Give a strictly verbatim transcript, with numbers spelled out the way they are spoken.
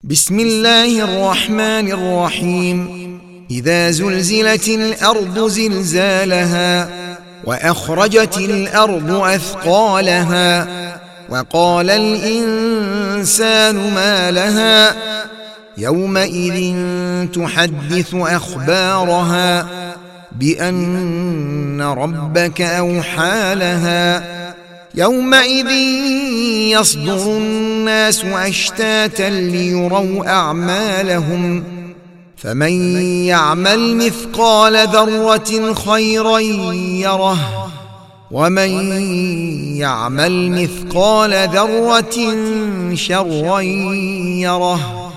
بسم الله الرحمن الرحيم إذا زلزلت الأرض زلزالها وأخرجت الأرض أثقالها وقال الإنسان ما لها يومئذ تحدث أخبارها بأن ربك أوحى لها يومئذ يصدر الناس أشتاتا ليروا أعمالهم فمن يعمل مثقال ذرة خيرا يره ومن يعمل مثقال ذرة شرا يره